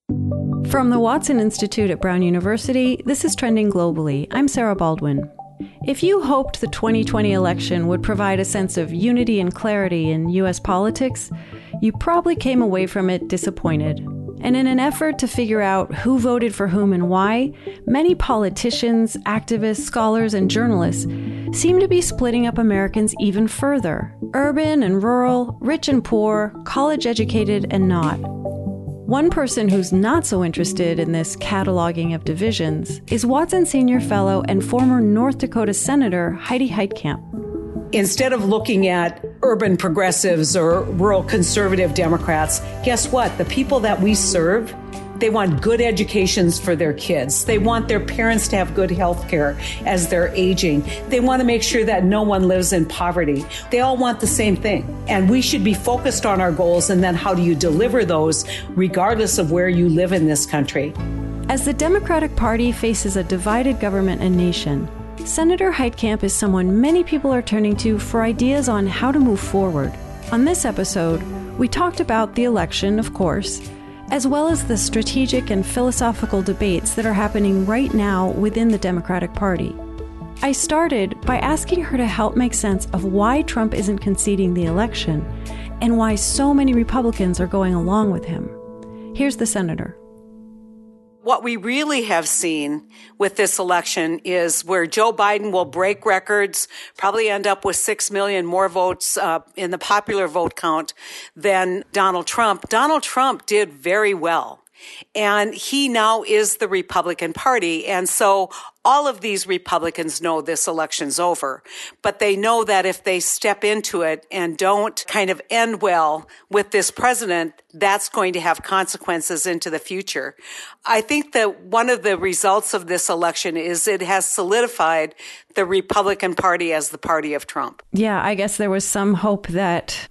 From the Watson Institute at Brown University, this is Trending Globally. I'm Sarah Baldwin. If you hoped the 2020 election would provide a sense of unity and clarity in U.S. politics, you probably came away from it disappointed. And in an effort to figure out who voted for whom and why, many politicians, activists, scholars, and journalists seem to be splitting up Americans even further. Urban and rural, rich and poor, college-educated and not. One person who's not so interested in this cataloging of divisions is Watson Senior Fellow and former North Dakota Senator Heidi Heitkamp. Instead of looking at urban progressives or rural conservative Democrats, guess what? The people that we serve, they want good educations for their kids. They want their parents to have good health care as they're aging. They want to make sure that no one lives in poverty. They all want the same thing. And we should be focused on our goals, and then how do you deliver those regardless of where you live in this country? As the Democratic Party faces a divided government and nation, Senator Heitkamp is someone many people are turning to for ideas on how to move forward. On this episode, we talked about the election, of course, as well as the strategic and philosophical debates that are happening right now within the Democratic Party. I started by asking her to help make sense of why Trump isn't conceding the election and why so many Republicans are going along with him. Here's the senator. What we really have seen with this election is where Joe Biden will break records, probably end up with 6 million more votes in the popular vote count than Donald Trump. Donald Trump did very well. And he now is the Republican Party. And so all of these Republicans know this election's over. But they know that if they step into it and don't kind of end well with this president, that's going to have consequences into the future. I think that one of the results of this election is it has solidified the Republican Party as the party of Trump. Yeah, I guess there was some hope that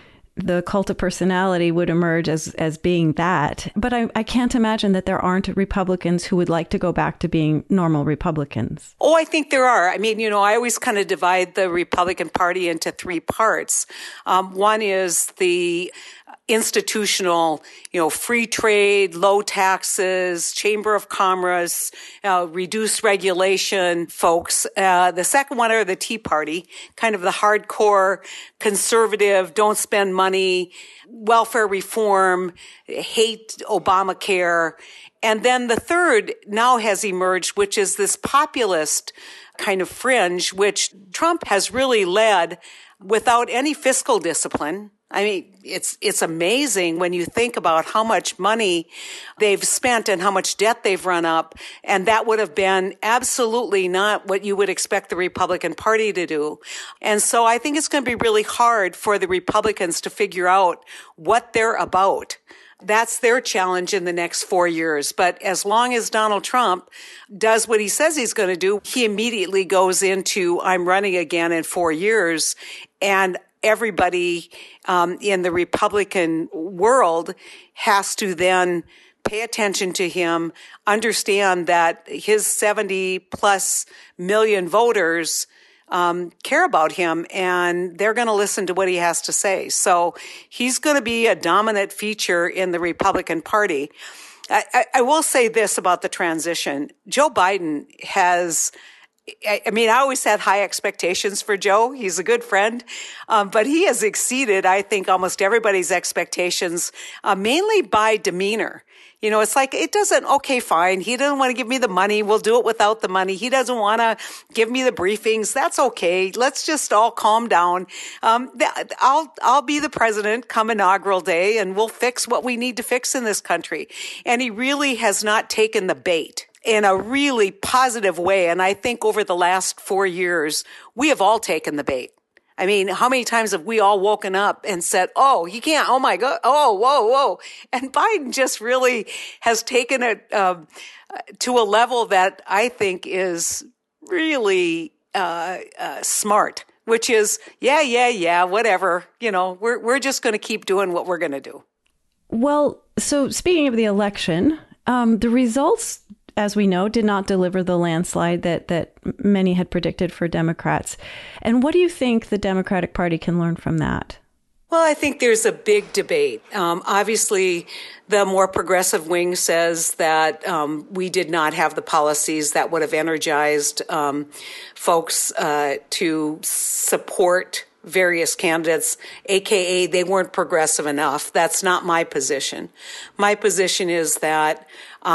the cult of personality would emerge as being that. But I can't imagine that there aren't Republicans who would like to go back to being normal Republicans. Oh, I think there are. I mean, I always kind of divide the Republican Party into three parts. One is the institutional, free trade, low taxes, Chamber of Commerce, reduced regulation folks. The second one are the Tea Party, kind of the hardcore conservative, don't spend money, welfare reform, hate Obamacare. And then the third now has emerged, which is this populist kind of fringe, which Trump has really led without any fiscal discipline. I mean, it's amazing when you think about how much money they've spent and how much debt they've run up. And that would have been absolutely not what you would expect the Republican Party to do. And so I think it's going to be really hard for the Republicans to figure out what they're about. That's their challenge in the next 4 years. But as long as Donald Trump does what he says he's going to do, he immediately goes into, I'm running again in 4 years. And everybody in the Republican world has to then pay attention to him, understand that his 70 plus million voters care about him, and they're going to listen to what he has to say. So he's going to be a dominant feature in the Republican Party. I will say this about the transition. Joe Biden has, I always had high expectations for Joe. He's a good friend, but he has exceeded, I think, almost everybody's expectations, mainly by demeanor. It's like, okay, fine. He doesn't want to give me the money. We'll do it without the money. He doesn't want to give me the briefings. That's okay. Let's just all calm down. I'll be the president come inaugural day, and we'll fix what we need to fix in this country. And he really has not taken the bait in a really positive way. And I think over the last 4 years, we have all taken the bait. I mean, how many times have we all woken up and said, oh, he can't, oh my God, oh, whoa. And Biden just really has taken it to a level that I think is really smart, which is, yeah, whatever. We're just going to keep doing what we're going to do. Well, so speaking of the election, the results, as we know, did not deliver the landslide that many had predicted for Democrats. And what do you think the Democratic Party can learn from that? Well, I think there's a big debate. Obviously, the more progressive wing says that we did not have the policies that would have energized folks to support various candidates, aka they weren't progressive enough. That's not my position. My position is that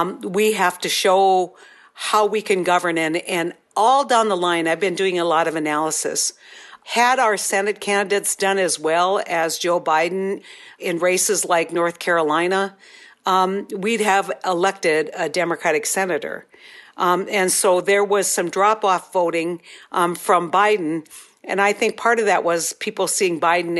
we have to show how we can govern, and all down the line, I've been doing a lot of analysis. Had our Senate candidates done as well as Joe Biden in races like North Carolina, we'd have elected a Democratic senator. And so there was some drop-off voting from Biden. And I think part of that was people seeing Biden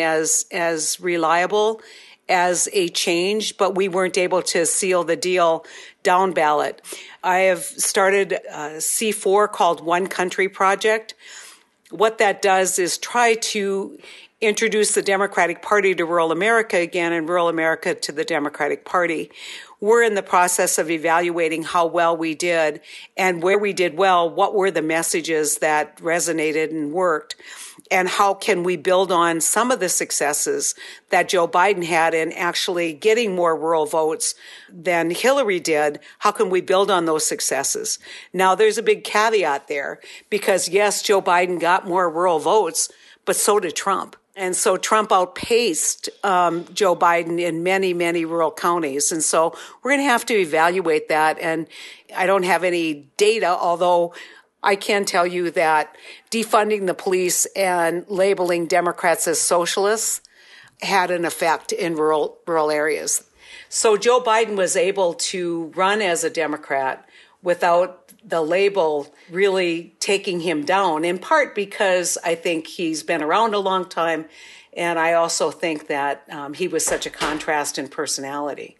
as reliable, as a change, but we weren't able to seal the deal down ballot. I have started a C4 called One Country Project. What that does is try to introduce the Democratic Party to rural America again and rural America to the Democratic Party. We're in the process of evaluating how well we did, and where we did well, what were the messages that resonated and worked, and how can we build on some of the successes that Joe Biden had in actually getting more rural votes than Hillary did. How can we build on those successes? Now, there's a big caveat there, because yes, Joe Biden got more rural votes, but so did Trump. And so Trump outpaced Joe Biden in many, many rural counties. And so we're going to have to evaluate that. And I don't have any data, although I can tell you that defunding the police and labeling Democrats as socialists had an effect in rural areas. So Joe Biden was able to run as a Democrat without the label really taking him down, in part because I think he's been around a long time. And I also think that he was such a contrast in personality.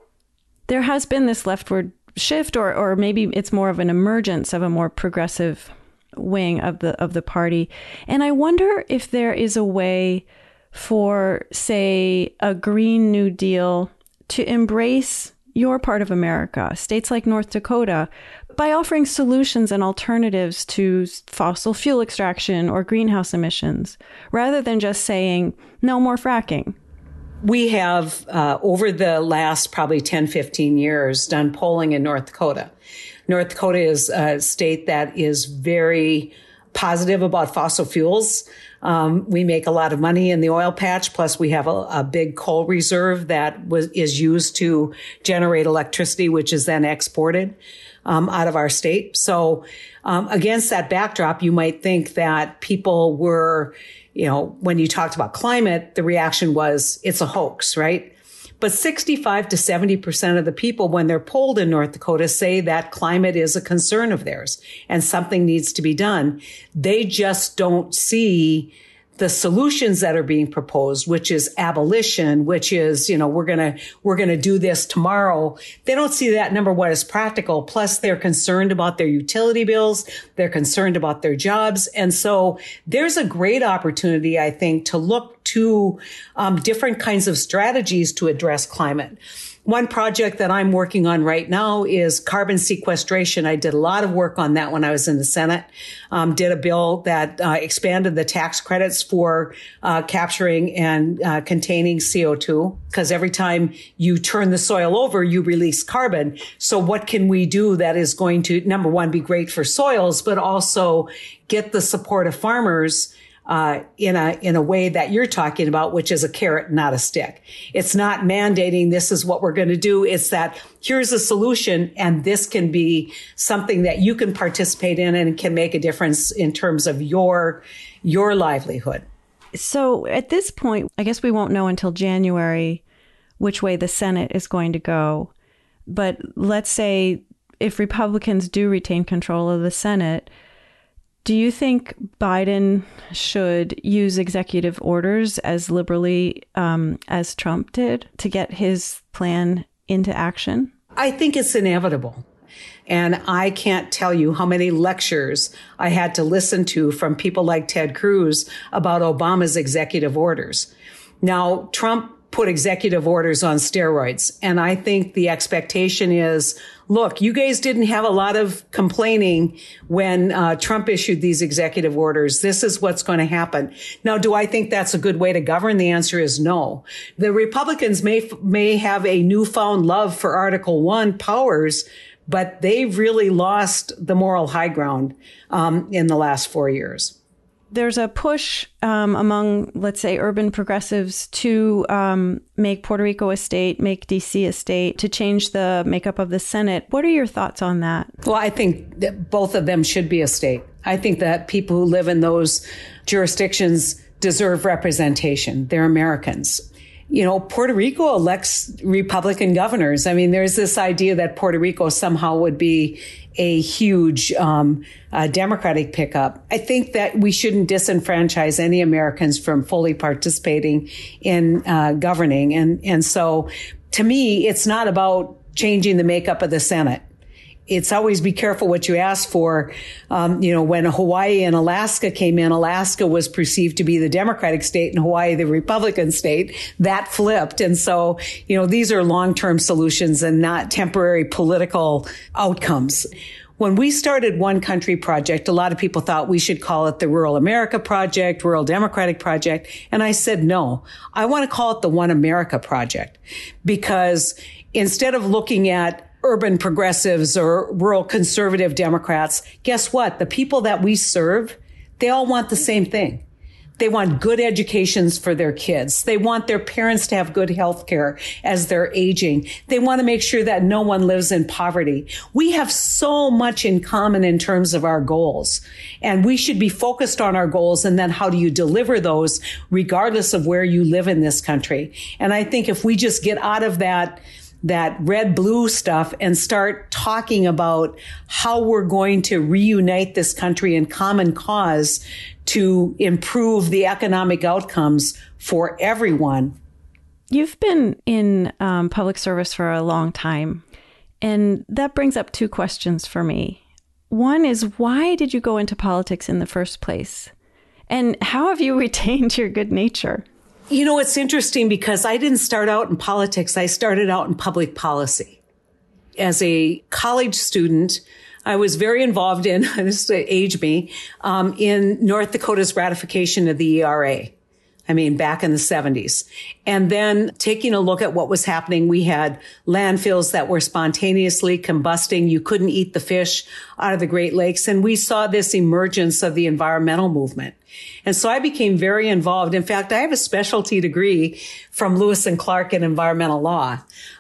There has been this leftward shift, or maybe it's more of an emergence of a more progressive wing of the party. And I wonder if there is a way for, say, a Green New Deal to embrace your part of America, states like North Dakota, by offering solutions and alternatives to fossil fuel extraction or greenhouse emissions, rather than just saying, no more fracking. We have, over the last probably 10, 15 years, done polling in North Dakota. North Dakota is a state that is very positive about fossil fuels. We make a lot of money in the oil patch. Plus, we have a big coal reserve that is used to generate electricity, which is then exported out of our state. So against that backdrop, you might think that people were, when you talked about climate, the reaction was it's a hoax, right? But 65 to 70% of the people, when they're polled in North Dakota, say that climate is a concern of theirs and something needs to be done. They just don't see the solutions that are being proposed, which is abolition, which is, we're going to do this tomorrow. They don't see that, number one, as practical. Plus, they're concerned about their utility bills. They're concerned about their jobs. And so there's a great opportunity, I think, to look to different kinds of strategies to address climate. One project that I'm working on right now is carbon sequestration. I did a lot of work on that when I was in the Senate. Did a bill that expanded the tax credits for capturing and containing CO2, because every time you turn the soil over, you release carbon. So what can we do that is going to, number one, be great for soils, but also get the support of farmers in a way that you're talking about, which is a carrot, not a stick. It's not mandating this is what we're going to do. It's that here's a solution, and this can be something that you can participate in and can make a difference in terms of your livelihood. So at this point, I guess we won't know until January which way the Senate is going to go. But let's say if Republicans do retain control of the Senate, do you think Biden should use executive orders as liberally as Trump did to get his plan into action? I think it's inevitable. And I can't tell you how many lectures I had to listen to from people like Ted Cruz about Obama's executive orders. Now, Trump put executive orders on steroids. And I think the expectation is, look, you guys didn't have a lot of complaining when Trump issued these executive orders. This is what's going to happen. Now, do I think that's a good way to govern? The answer is no. The Republicans may have a newfound love for Article 1 powers, but they've really lost the moral high ground in the last 4 years. There's a push among, let's say, urban progressives to make Puerto Rico a state, make D.C. a state, to change the makeup of the Senate. What are your thoughts on that? Well, I think that both of them should be a state. I think that people who live in those jurisdictions deserve representation. They're Americans. You know, Puerto Rico elects Republican governors. I mean, there's this idea that Puerto Rico somehow would be a huge Democratic pickup. I think that we shouldn't disenfranchise any Americans from fully participating in governing. And so, to me, it's not about changing the makeup of the Senate. It's always be careful what you ask for. When Hawaii and Alaska came in, Alaska was perceived to be the Democratic state and Hawaii the Republican state. That flipped. And so, these are long-term solutions and not temporary political outcomes. When we started One Country Project, a lot of people thought we should call it the Rural America Project, Rural Democratic Project. And I said, no, I want to call it the One America Project, because instead of looking at urban progressives or rural conservative Democrats, guess what? The people that we serve, they all want the same thing. They want good educations for their kids. They want their parents to have good health care as they're aging. They want to make sure that no one lives in poverty. We have so much in common in terms of our goals, and we should be focused on our goals. And then how do you deliver those regardless of where you live in this country? And I think if we just get out of that red-blue stuff and start talking about how we're going to reunite this country in common cause to improve the economic outcomes for everyone. You've been in public service for a long time, and that brings up two questions for me. One is, why did you go into politics in the first place? And how have you retained your good nature? It's interesting because I didn't start out in politics. I started out in public policy. As a college student, I was very involved in, this age me, in North Dakota's ratification of the ERA. Back in the 70s. And then taking a look at what was happening, we had landfills that were spontaneously combusting. You couldn't eat the fish out of the Great Lakes. And we saw this emergence of the environmental movement. And so I became very involved. In fact, I have a specialty degree from Lewis and Clark in environmental law.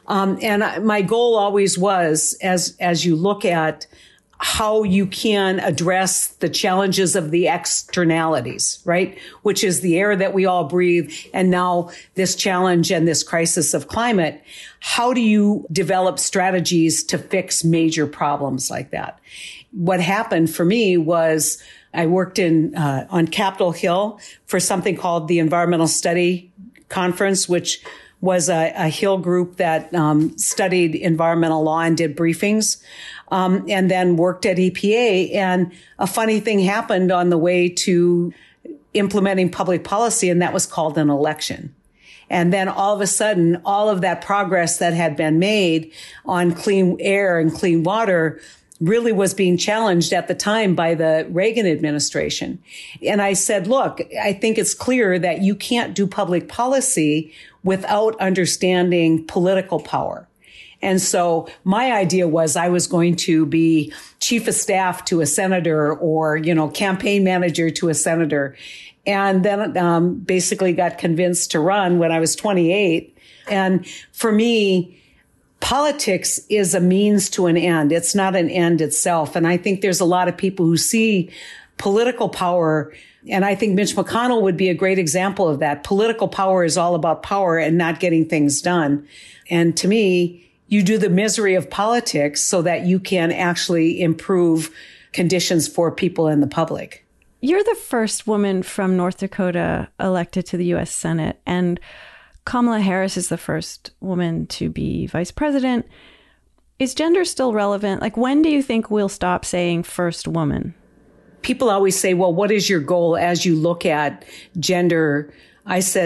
And my goal always was, as you look at how you can address the challenges of the externalities, right? Which is the air that we all breathe. And now this challenge and this crisis of climate. How do you develop strategies to fix major problems like that? What happened for me was I worked on Capitol Hill for something called the Environmental Study Conference, which was a Hill group that studied environmental law and did briefings. And then worked at EPA. And a funny thing happened on the way to implementing public policy, and that was called an election. And then all of a sudden, all of that progress that had been made on clean air and clean water really was being challenged at the time by the Reagan administration. And I said, look, I think it's clear that you can't do public policy without understanding political power. And so my idea was I was going to be chief of staff to a senator or, campaign manager to a senator. And then basically got convinced to run when I was 28. And for me, politics is a means to an end. It's not an end itself. And I think there's a lot of people who see political power, and I think Mitch McConnell would be a great example of that. Political power is all about power and not getting things done. And to me, you do the misery of politics so that you can actually improve conditions for people in the public. You're the first woman from North Dakota elected to the U.S. Senate, and Kamala Harris is the first woman to be vice president. Is gender still relevant? When do you think we'll stop saying first woman? People always say, well, what is your goal as you look at gender? I said,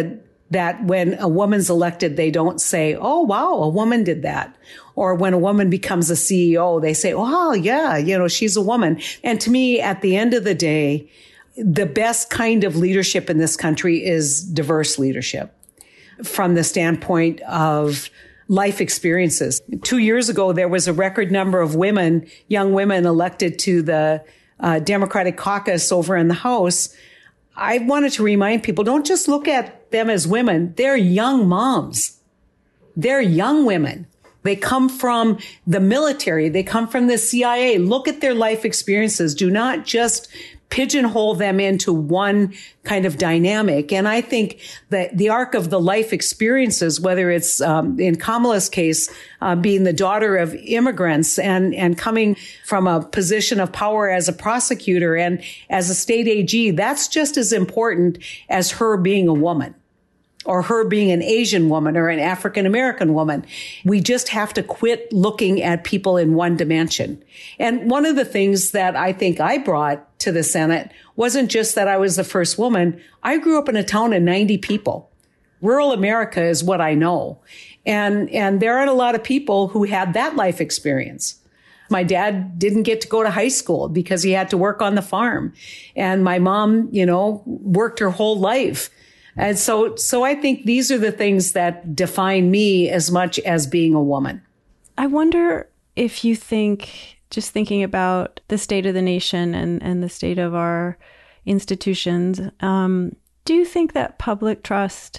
that when a woman's elected, they don't say, oh, wow, a woman did that. Or when a woman becomes a CEO, they say, oh, yeah, she's a woman. And to me, at the end of the day, the best kind of leadership in this country is diverse leadership from the standpoint of life experiences. 2 years ago, there was a record number of young women elected to the Democratic caucus over in the House. I wanted to remind people, don't just look at them as women. They're young moms. They're young women. They come from the military. They come from the CIA. Look at their life experiences. Do not just pigeonhole them into one kind of dynamic. And I think that the arc of the life experiences, whether it's in Kamala's case, being the daughter of immigrants and coming from a position of power as a prosecutor and as a state AG, that's just as important as her being a woman, or her being an Asian woman or an African American woman. We just have to quit looking at people in one dimension. And one of the things that I think I brought to the Senate wasn't just that I was the first woman. I grew up in a town of 90 people. Rural America is what I know. And there aren't a lot of people who had that life experience. My dad didn't get to go to high school because he had to work on the farm. And my mom, worked her whole life. And so I think these are the things that define me as much as being a woman. I wonder if you think, just thinking about the state of the nation and the state of our institutions, do you think that public trust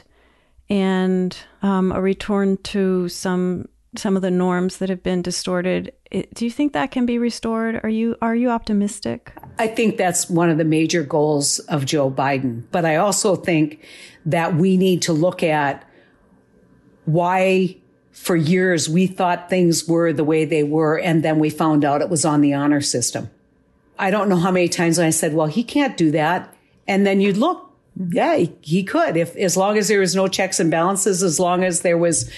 and a return to some of the norms that have been distorted, do you think that can be restored? Are you optimistic? I think that's one of the major goals of Joe Biden. But I also think that we need to look at why for years we thought things were the way they were, and then we found out it was on the honor system. I don't know how many times I said, well, he can't do that. And then you'd look, yeah, he could, as long as there was no checks and balances, as long as there was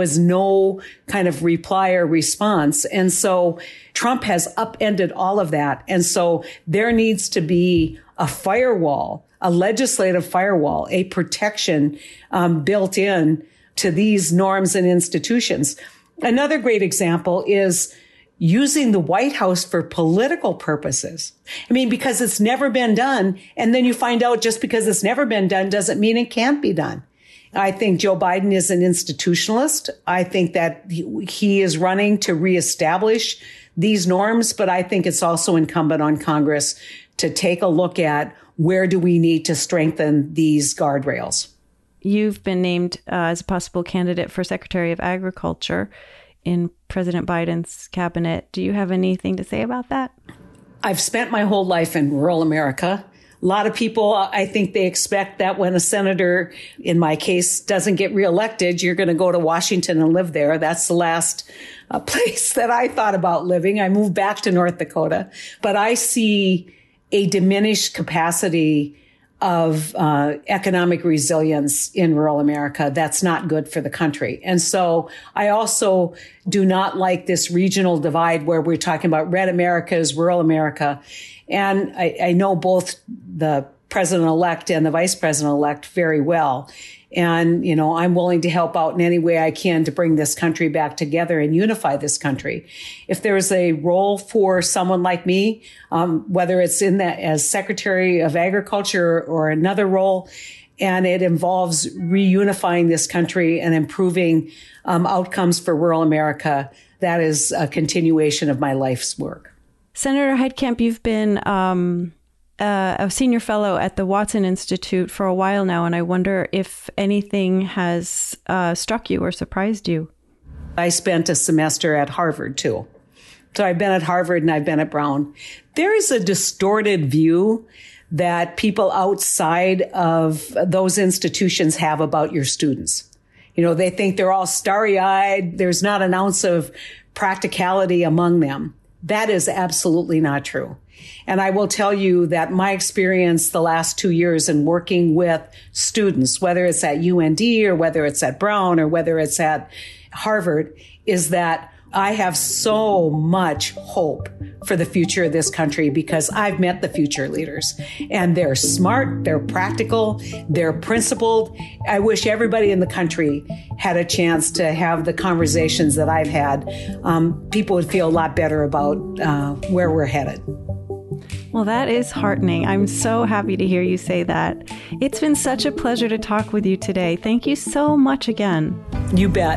no kind of reply or response. And so Trump has upended all of that. And so there needs to be a firewall, a legislative firewall, a protection built in to these norms and institutions. Another great example is using the White House for political purposes. I mean, because it's never been done. And then you find out just because it's never been done doesn't mean it can't be done. I think Joe Biden is an institutionalist. I think that he is running to reestablish these norms, but I think it's also incumbent on Congress to take a look at where do we need to strengthen these guardrails. You've been named as a possible candidate for Secretary of Agriculture in President Biden's cabinet. Do you have anything to say about that? I've spent my whole life in rural America. A lot of people, I think they expect that when a senator, in my case, doesn't get reelected, you're going to go to Washington and live there. That's the last place that I thought about living. I moved back to North Dakota, but I see a diminished capacity of economic resilience in rural America. That's not good for the country. And so I also do not like this regional divide where we're talking about red Americas, rural America. And I know both the president-elect and the vice president-elect very well. And, I'm willing to help out in any way I can to bring this country back together and unify this country. If there's a role for someone like me, whether it's in that as Secretary of Agriculture or another role, and it involves reunifying this country and improving outcomes for rural America, that is a continuation of my life's work. Senator Heitkamp, you've been a senior fellow at the Watson Institute for a while now, and I wonder if anything has struck you or surprised you. I spent a semester at Harvard, too. So I've been at Harvard and I've been at Brown. There is a distorted view that people outside of those institutions have about your students. They think they're all starry-eyed. There's not an ounce of practicality among them. That is absolutely not true. And I will tell you that my experience the last 2 years in working with students, whether it's at UND or whether it's at Brown or whether it's at Harvard, is that I have so much hope for the future of this country because I've met the future leaders and they're smart, they're practical, they're principled. I wish everybody in the country had a chance to have the conversations that I've had. People would feel a lot better about where we're headed. Well, that is heartening. I'm so happy to hear you say that. It's been such a pleasure to talk with you today. Thank you so much again. You bet.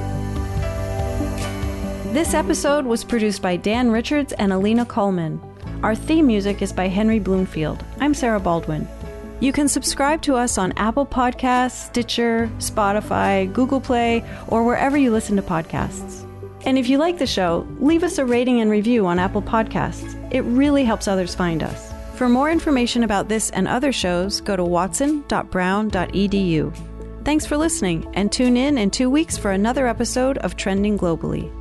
This episode was produced by Dan Richards and Alina Coleman. Our theme music is by Henry Bloomfield. I'm Sarah Baldwin. You can subscribe to us on Apple Podcasts, Stitcher, Spotify, Google Play, or wherever you listen to podcasts. And if you like the show, leave us a rating and review on Apple Podcasts. It really helps others find us. For more information about this and other shows, go to watson.brown.edu. Thanks for listening, and tune in 2 weeks for another episode of Trending Globally.